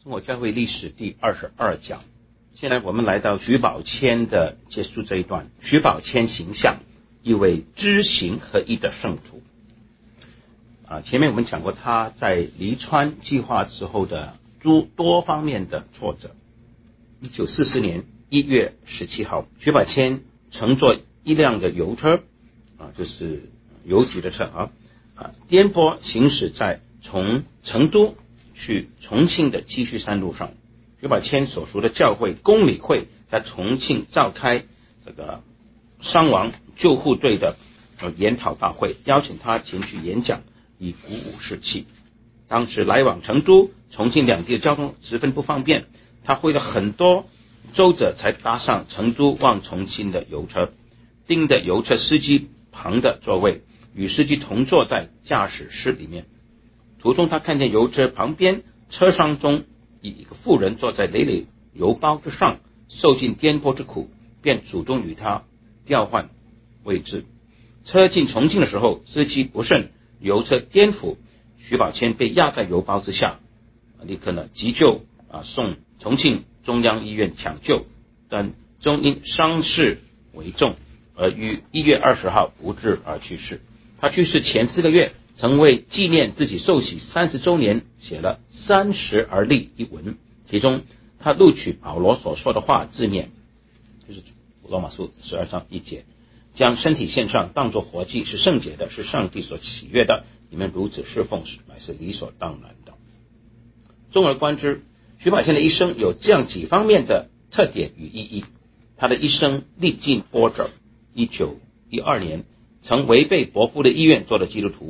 中国教会历史第22讲。现在我们来到徐宝谦的结束这一段。徐宝谦形象，一位知行合一的圣徒。前面我们讲过他在黎川计划之后的多方面的挫折。1944年1月17号，徐宝谦乘坐一辆的油车，就是邮局的车颠簸行驶在从成都去重庆的积蓄山路上。徐宝谦所属的教会公理会在重庆召开这个伤亡救护队的研讨大会，邀请他前去演讲，以鼓舞士气。当时来往成都、重庆两地的交通十分不方便，他花了很多周折才搭上成都往重庆的油车，盯着油车司机旁的座位，与司机同坐在驾驶室里面。途中他看见油车旁边车厢中一个妇人坐在累累邮包之上，受尽颠簸之苦，便主动与他调换位置。车进重庆的时候，司机不慎油车颠覆，徐宝谦被压在邮包之下，立刻急救送重庆中央医院抢救，但终因伤势为重而于1月20号不治而去世。他去世前4个月，曾为纪念自己受洗30周年写了30而立一文，其中他录取保罗所说的话自念，就是罗马书12章1节，将身体献上当作活祭，是圣洁的，是上帝所喜悦的，你们如此侍奉乃是理所当然的。综而观之，徐宝谦的一生有这样几方面的特点与意义。他的一生历尽波折。1912年曾违背伯父的意愿做了基督徒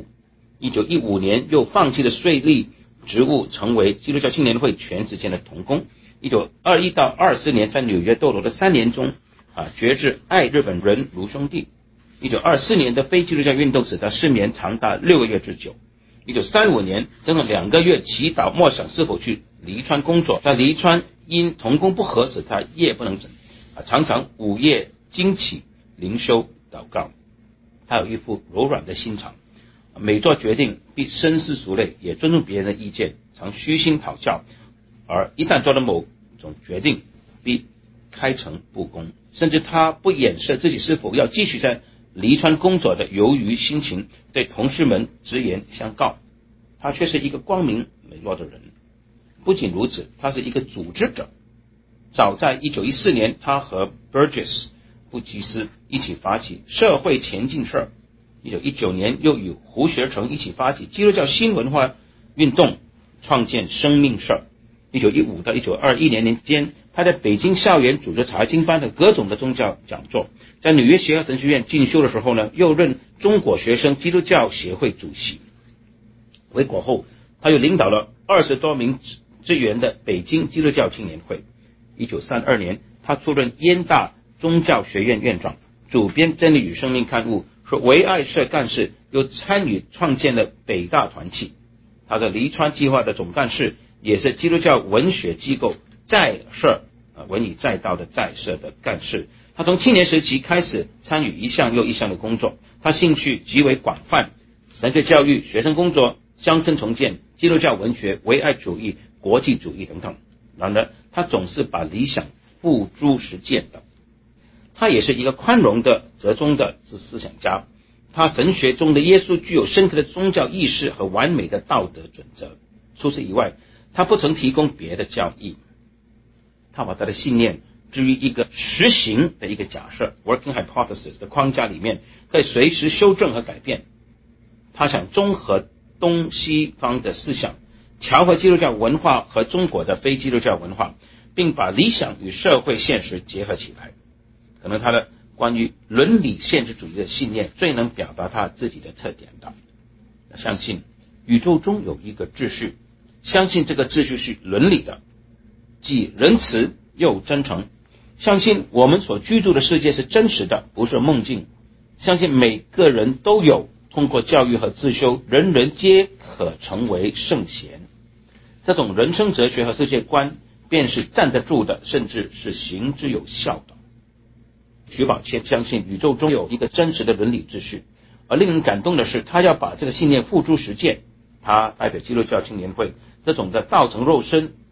，1915年又放弃了税吏职务，成为基督教青年会全时间的同工。1921到24年在纽约逗留的3年中决志爱日本人如兄弟。1924年的非基督教运动使他失眠长达6个月之久。1935年整整2个月祈祷默想是否去黎川工作，在黎川因同工不合使他夜不能枕，常常午夜惊起灵修祷告。他有一副柔软的心肠，每做决定必深思熟虑，也尊重别人的意见，常虚心讨教，而一旦做了某种决定必开诚布公，甚至他不掩饰自己是否要继续在黎川工作的由于心情，对同事们直言相告。他却是一个光明磊落的人。不仅如此，他是一个组织者。早在1914年，他和 Burgess 布吉斯一起发起社会前进社。1919年又与胡学成一起发起基督教新文化运动，创建生命社。1915到1921年间，他在北京校园组织查经班的各种的宗教讲座，在纽约协和神学院进修的时候又任中国学生基督教协会主席。回国后，他又领导了20多名支援的北京基督教青年会。1932年，他出任燕大宗教学院院长，主编真理与生命刊物，是唯爱社干事，又参与创建了北大团契。他在黎川计划的总干事，也是基督教文学机构在社文以载道的在社的干事。他从青年时期开始参与一项又一项的工作，他兴趣极为广泛，神学教育、学生工作、乡村重建、基督教文学、唯爱主义、国际主义等等。然而他总是把理想付诸实践的。他也是一个宽容的折中的思想家，他神学中的耶稣具有深刻的宗教意识和完美的道德准则。除此以外，他不曾提供别的教义。他把他的信念置于一个实行的一个假设 working hypothesis 的框架里面，可以随时修正和改变。他想综合东西方的思想，调和基督教文化和中国的非基督教文化，并把理想与社会现实结合起来。可能他的关于伦理现实主义的信念最能表达他自己的特点的。相信宇宙中有一个秩序，相信这个秩序是伦理的，既仁慈又真诚。相信我们所居住的世界是真实的，不是梦境。相信每个人都有通过教育和自修，人人皆可成为圣贤。这种人生哲学和世界观便是站得住的，甚至是行之有效的。徐宝谦相信宇宙中有一个真实的伦理秩序，而令人感动的是，他要把这个信念付诸实践。他代表基督教青年会，这种的道成肉身，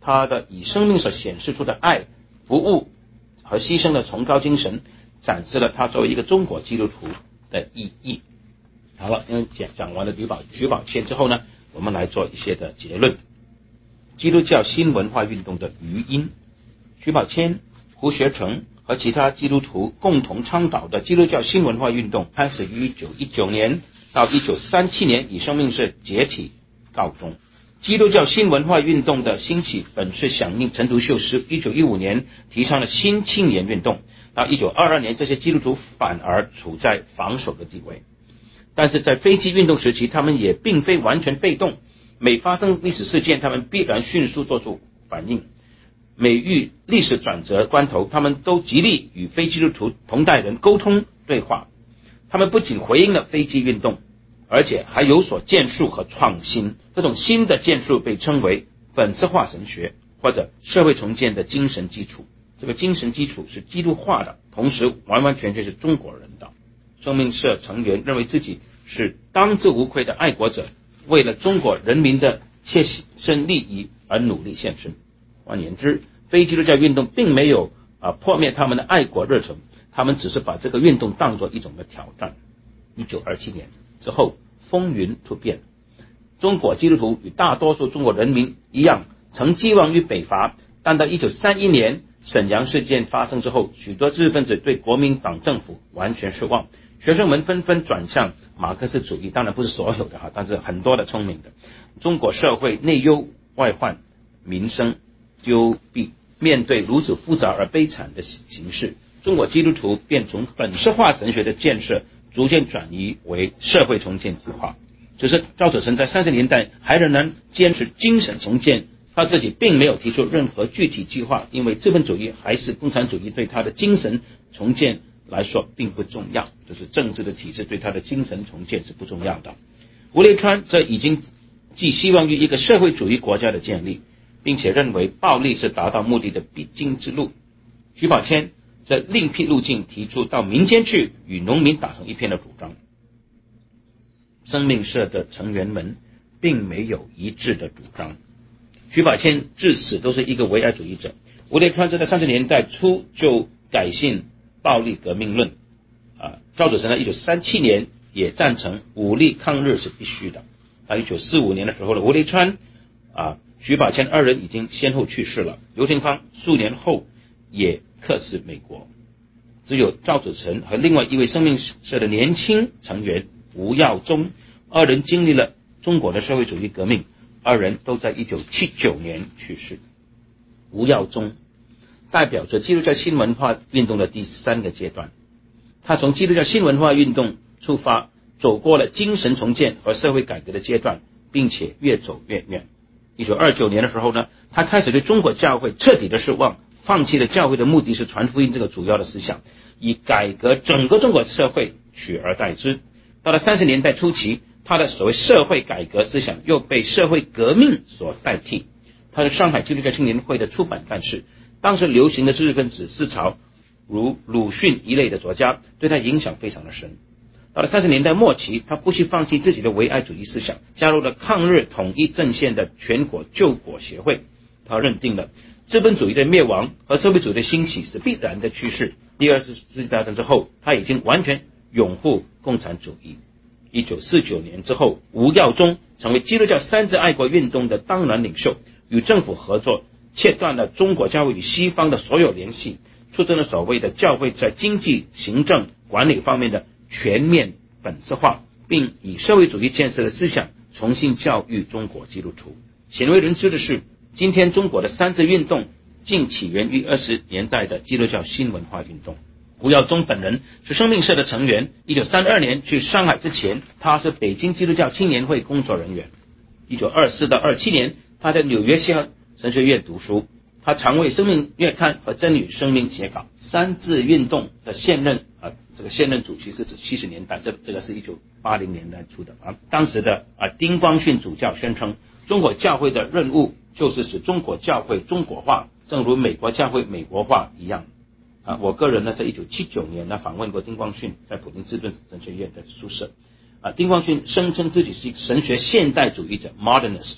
他的以生命所显示出的爱、服务和牺牲的崇高精神，展示了他作为一个中国基督徒的意义。好了，因为讲完了徐宝谦之后呢，我们来做一些的结论。基督教新文化运动的余音。徐宝谦、胡学成和其他基督徒共同倡导的基督教新文化运动，开始于1919年到1937年以生命社解体告终。基督教新文化运动的兴起本是响应陈独秀1915年提倡的新青年运动，到1922年这些基督徒反而处在防守的地位。但是在飞机运动时期，他们也并非完全被动，每发生历史事件，他们必然迅速做出反应。每遇历史转折关头，他们都极力与非基督徒同代人沟通对话。他们不仅回应了飞机运动，而且还有所建树和创新。这种新的建树被称为本色化神学或者社会重建的精神基础。这个精神基础是基督化的，同时完完全全是中国人的。生命社成员认为自己是当之无愧的爱国者，为了中国人民的切身利益而努力献身。换言之，非基督教运动并没有破灭他们的爱国热忱，他们只是把这个运动当作一种的挑战。1927年之后，风云突变，中国基督徒与大多数中国人民一样，曾寄望于北伐，但到1931年沈阳事件发生之后，许多知识分子对国民党政府完全失望，学生们纷纷转向马克思主义，当然不是所有的但是很多的聪明的。中国社会内忧外患，民生丢弊，面对如此复杂而悲惨的形势，中国基督徒便从本色化神学的建设逐渐转移为社会重建计划。只是赵子成在30年代还仍然坚持精神重建，他自己并没有提出任何具体计划，因为资本主义还是共产主义对他的精神重建来说并不重要，就是政治的体制对他的精神重建是不重要的。吴雷川则已经寄希望于一个社会主义国家的建立，并且认为暴力是达到目的的必经之路。徐宝谦则另辟路径，提出到民间去与农民打成一片的主张。生命社的成员们并没有一致的主张，徐宝谦至死都是一个唯爱主义者。吴雷川则在30年代初就改信暴力革命论。赵子成在1937年也赞成武力抗日是必须的。1945年的时候呢，吴雷川徐宝谦二人已经先后去世了，刘廷芳数年后也客死美国，只有赵子成和另外一位生命社的年轻成员吴耀宗，二人经历了中国的社会主义革命，二人都在1979年去世。吴耀宗代表着基督教新文化运动的第3个阶段，他从基督教新文化运动出发，走过了精神重建和社会改革的阶段，并且越走越远。1929年的时候呢，他开始对中国教会彻底的失望，放弃了教会的目的是传福音这个主要的思想，以改革整个中国社会取而代之。到了30年代初期，他的所谓社会改革思想又被社会革命所代替。他是上海基督教青年会的出版干事，当时流行的知识分子思潮如鲁迅一类的作家对他影响非常的深。到了30年代末期，他不惜放弃自己的唯爱主义思想，加入了抗日统一阵线的全国救国协会。他认定了资本主义的灭亡和社会主义的兴起是必然的趋势。第二次世界大战之后，他已经完全拥护共产主义。1949年之后，吴耀宗成为基督教三自爱国运动的当然领袖，与政府合作，切断了中国教会与西方的所有联系，促进了所谓的教会在经济、行政、管理方面的全面本色化，并以社会主义建设的思想重新教育中国基督徒。鲜为人知的是，今天中国的三自运动竟起源于20年代的基督教新文化运动。吴耀宗本人是生命社的成员，1932年去上海之前，他是北京基督教青年会工作人员。1924到27年，他在纽约西汉神学院读书，他常为生命月刊和真理生命写稿。三自运动的现任这个现任主席是70年代，这个是1980年代出的当时的丁光训主教宣称，中国教会的任务就是使中国教会中国化，正如美国教会美国化一样。我个人呢，在1979年呢访问过丁光训在普林斯顿神学院的宿舍。丁光训声称自己是一个神学现代主义者 modernist，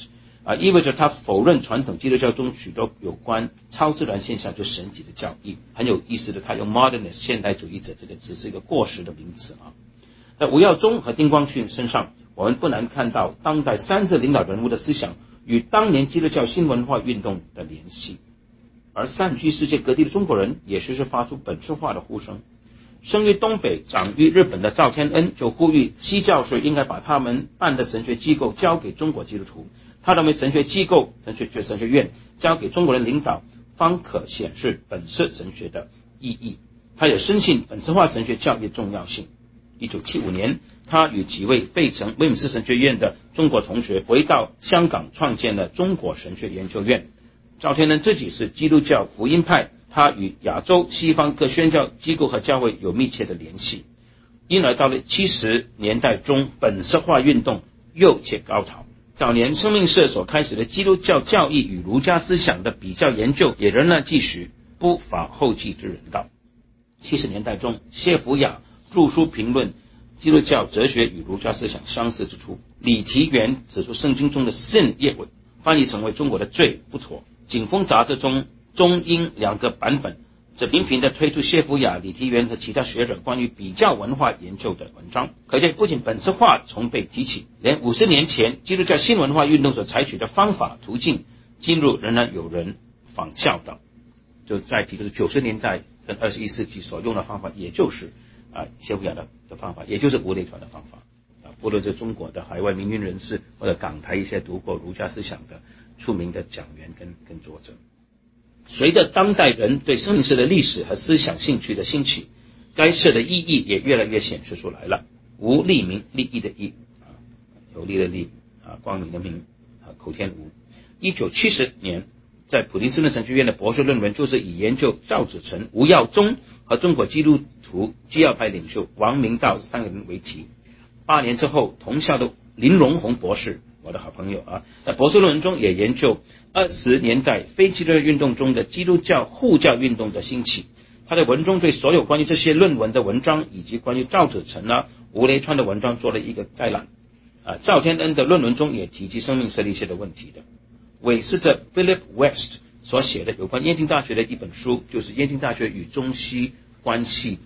意味着他否认传统基督教中许多有关超自然现象就神迹的教义。很有意思的，他用 modernist 现代主义者这个词是一个过时的名词啊。在吴耀宗和丁光绪身上，我们不难看到当代三字领导人物的思想与当年基督教新文化运动的联系。而散居世界各地的中国人也时时发出本质化的呼声。生于东北长于日本的赵天恩就呼吁西教士应该把他们办的神学机构交给中国基督徒。他认为神学机构、神学院交给中国人领导，方可显示本色神学的意义。他也深信本色化神学教育的重要性。1975年，他与几位费城威姆斯神学院的中国同学回到香港，创建了中国神学研究院。赵天恩自己是基督教福音派，他与亚洲西方各宣教机构和教会有密切的联系，因而到了70年代中，本色化运动又且高潮。早年生命社所开始的基督教教义与儒家思想的比较研究也仍然继续，不乏后继之人道。70年代中，谢福雅著书评论基督教哲学与儒家思想相似之处。李提元指出圣经中的 sin 谚文翻译成为中国的罪不妥。景风杂志中中英两个版本则频频地推出谢福雅、李提元和其他学者关于比较文化研究的文章。可见不仅本色化从被提起，连50年前基督教新文化运动所采取的方法途径，今日仍然有人仿效的。就再提的是90年代跟21世纪所用的方法，也就是谢福雅的方法，也就是无类传的方法。不论是中国的海外民运人士，或者港台一些读过儒家思想的出名的讲员跟作者。随着当代人对生命社的历史和思想兴趣的兴起，该社的意义也越来越显示出来了。吴立明，利益的益，有利的利，光明的明，口天吴。1970年，在普林斯顿神学院的博士论文就是以研究赵子成、吴耀宗和中国基督徒基要派领袖王明道3个人为题。8年之后，同校的林荣宏博士，我的好朋友在博士论文中也研究20年代非基督教运动中的基督教护教运动的兴起。他在文中对所有关于这些论文的文章以及关于赵子成吴雷川的文章做了一个概览。赵天恩的论文中也提及生命社的一些的问题的。韦斯特 Philip West 所写的有关燕京大学的一本书，就是燕京大学与中西关系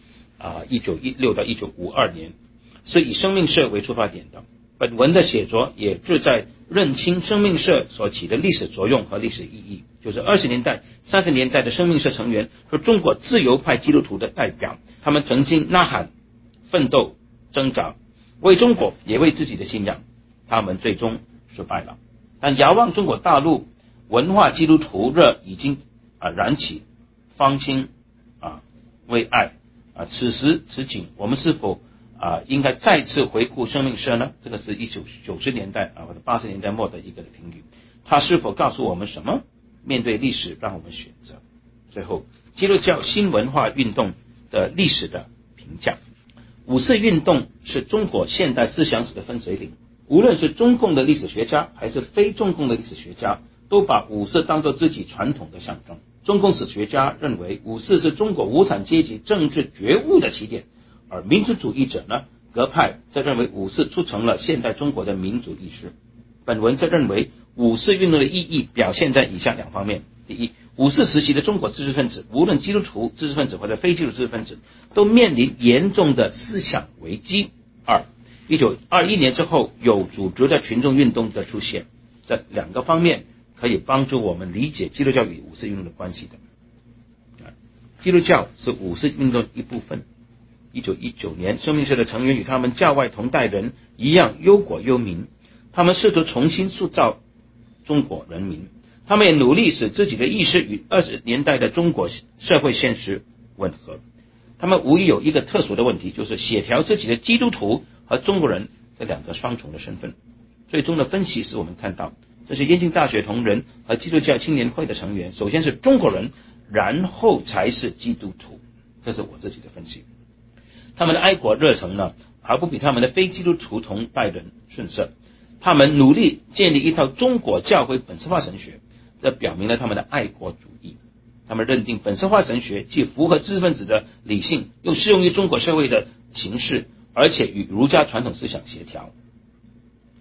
1916到1952年，是以生命社为出发点的。本文的写作也志在认清生命社所起的历史作用和历史意义，就是20年代、30年代的生命社成员是中国自由派基督徒的代表，他们曾经呐喊、奋斗、挣扎，为中国也为自己的信仰，他们最终失败了。但遥望中国大陆，文化基督徒热已经燃起，方兴未艾。此时此景，我们是否应该再次回顾生命社呢？这个是1990年代或者80年代末的一个评语。它是否告诉我们什么？面对历史，让我们选择。最后，基督教新文化运动的历史的评价。五四运动是中国现代思想史的分水岭。无论是中共的历史学家还是非中共的历史学家，都把五四当作自己传统的象征。中共史学家认为五四是中国无产阶级政治觉悟的起点，而民族主义者呢，各派则认为五四促成了现代中国的民主意识。本文则认为五四运动的意义表现在以下2方面。第一，五四时期的中国知识分子，无论基督徒知识分子或者非基督徒知识分子，都面临严重的思想危机。二，1921年之后有组织的群众运动的出现，这2个方面可以帮助我们理解基督教与五四运动的关系的。基督教是五四运动一部分。1919年，生命社的成员与他们教外同代人一样忧国忧民，他们试图重新塑造中国人民，他们也努力使自己的意识与20年代的中国社会现实吻合。他们无疑有一个特殊的问题，就是协调自己的基督徒和中国人这2个双重的身份。最终的分析使我们看到，这是燕京大学同仁和基督教青年会的成员，首先是中国人，然后才是基督徒。这是我自己的分析。他们的爱国热忱呢，还不比他们的非基督徒同代人逊色。他们努力建立一套中国教会本色化神学，这表明了他们的爱国主义。他们认定本色化神学既符合知识分子的理性，又适用于中国社会的形势，而且与儒家传统思想协调。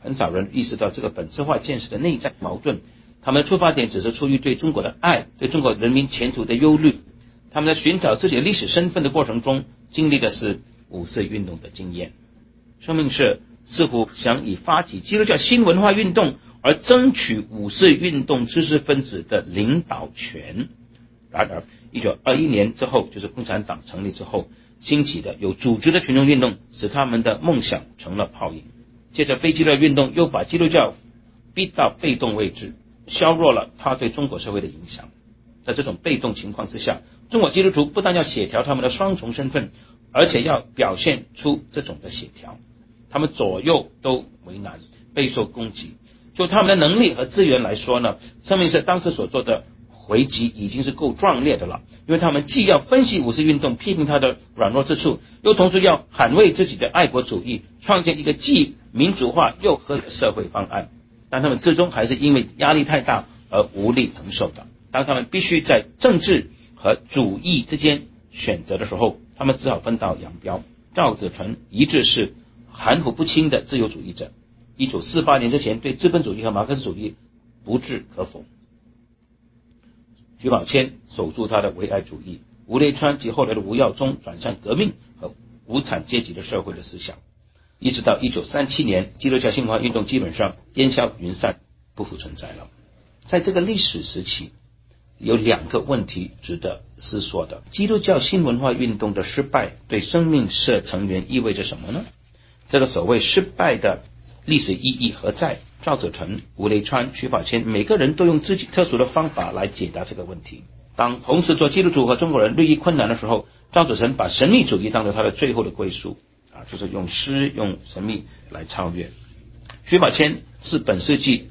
很少人意识到这个本质化现实的内在矛盾。他们的出发点只是出于对中国的爱，对中国人民前途的忧虑。他们在寻找自己的历史身份的过程中，经历的是五四运动的经验。生命社似乎想以发起基督教新文化运动而争取五四运动知识分子的领导权。然而1921年之后，就是共产党成立之后兴起的有组织的群众运动，使他们的梦想成了泡影。接着非基督教运动又把基督教逼到被动位置，削弱了他对中国社会的影响。在这种被动情况之下，中国基督徒不但要协调他们的双重身份，而且要表现出这种的协调。他们左右都为难，备受攻击。就他们的能力和资源来说呢，生命社当时所做的回击已经是够壮烈的了，因为他们既要分析五四运动，批评它的软弱之处，又同时要捍卫自己的爱国主义，创建一个既民主化又合理的社会方案。但他们最终还是因为压力太大而无力承受的。当他们必须在政治和主义之间选择的时候，他们只好分道扬镳。赵子纯一致是含糊不清的自由主义者，1948年之前对资本主义和马克思主义不置可否。徐宝谦守住他的唯爱主义，吴雷川及后来的吴耀宗转向革命和无产阶级的社会的思想。一直到1937年，基督教新文化运动基本上烟消云散，不复存在了。在这个历史时期，有两个问题值得思索的。基督教新文化运动的失败对生命社成员意味着什么呢？这个所谓失败的历史意义何在？赵子纯、吴雷川、徐宝谦每个人都用自己特殊的方法来解答这个问题。当同时做基督徒和中国人日益困难的时候，赵子纯把神秘主义当作他的最后的归宿，就是用诗用神秘来超越。徐宝谦是本世纪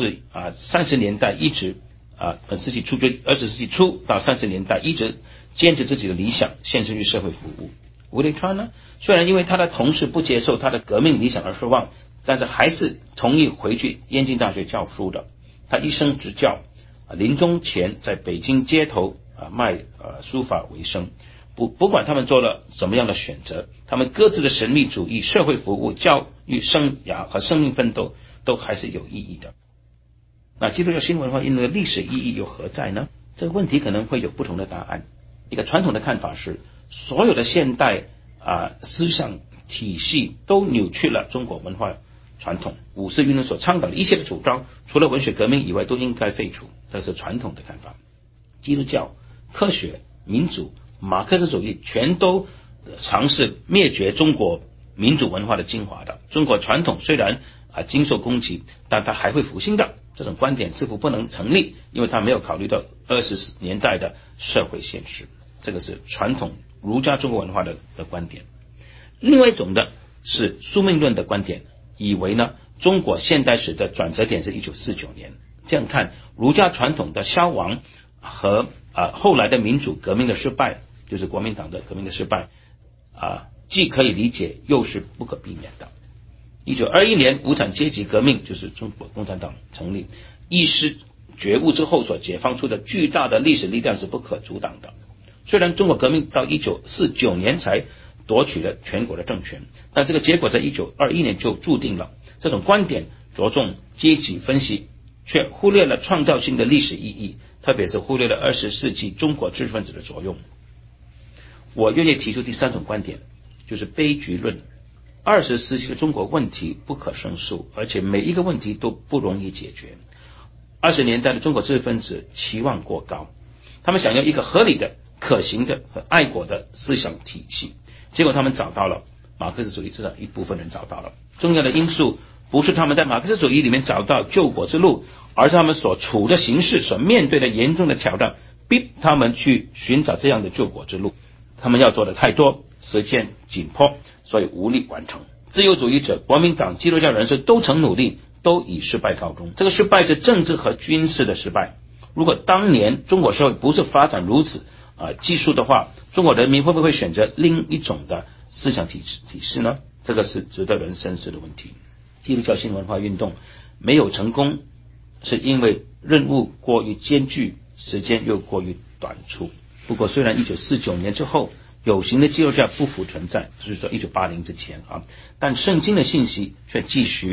30年代一直本世纪初就20世纪初到30年代一直坚持自己的理想，献身于社会服务。吴雷川呢，虽然因为他的同事不接受他的革命理想而失望，但是还是同意回去燕京大学教书的。他一生执教，临终前在北京街头卖书法为生。不管他们做了什么样的选择，他们各自的神秘主义、社会服务、教育生涯和生命奋斗都还是有意义的。那基督教新文化运动的历史意义又何在呢？这个问题可能会有不同的答案。一个传统的看法是，所有的现代思想体系都扭曲了中国文化传统。五四运动所倡导的一切的主张，除了文学革命以外，都应该废除，这是传统的看法。基督教、科学、民主、马克思主义全都尝试灭绝中国民主文化的精华的。中国传统虽然经受攻击，但它还会复兴的。这种观点似乎不能成立，因为它没有考虑到20年代的社会现实。这个是传统儒家中国文化的观点。另外一种的是宿命论的观点，以为呢中国现代史的转折点是1949年。这样看，儒家传统的消亡和后来的民主革命的失败，就是国民党的革命的失败既可以理解，又是不可避免的。1921年无产阶级革命，就是中国共产党成立，意识觉悟之后所解放出的巨大的历史力量是不可阻挡的。虽然中国革命到1949年才夺取了全国的政权，但这个结果在1921年就注定了。这种观点着重阶级分析，却忽略了创造性的历史意义，特别是忽略了20世纪中国知识分子的作用。我愿意提出第三种观点，就是悲剧论。20世纪的中国问题不可胜数，而且每一个问题都不容易解决。20年代的中国知识分子期望过高，他们想要一个合理的、可行的和爱国的思想体系，结果他们找到了马克思主义，至少一部分人找到了。重要的因素不是他们在马克思主义里面找到救国之路，而是他们所处的形势所面对的严重的挑战，逼他们去寻找这样的救国之路。他们要做的太多，时间紧迫，所以无力完成。自由主义者、国民党、基督教人士都曾努力，都以失败告终。这个失败是政治和军事的失败。如果当年中国社会不是发展如此技术的话，中国人民会不会选择另一种的思想体系呢？这个是值得人深思的问题。基督教新文化运动没有成功，是因为任务过于艰巨，时间又过于短促。不过虽然1949年之后有形的基督教不复存在，就是说1980之前但圣经的信息却继续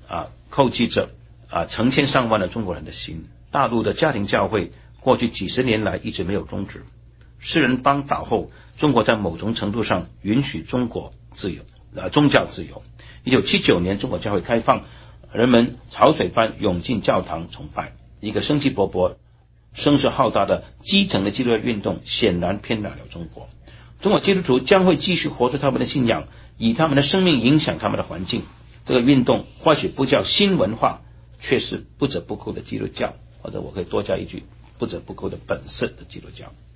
叩击着成千上万的中国人的心。大陆的家庭教会过去几十年来一直没有终止。四人帮倒后，中国在某种程度上允许中国宗教自由。1979年中国教会开放，人们潮水般涌进教堂崇拜。一个生机勃勃、声势浩大的基层的基督教运动显然偏袒了中国。中国基督徒将会继续活出他们的信仰，以他们的生命影响他们的环境。这个运动或许不叫新文化，却是不折不扣的基督教，或者我可以多加一句，不折不扣的本色的基督教。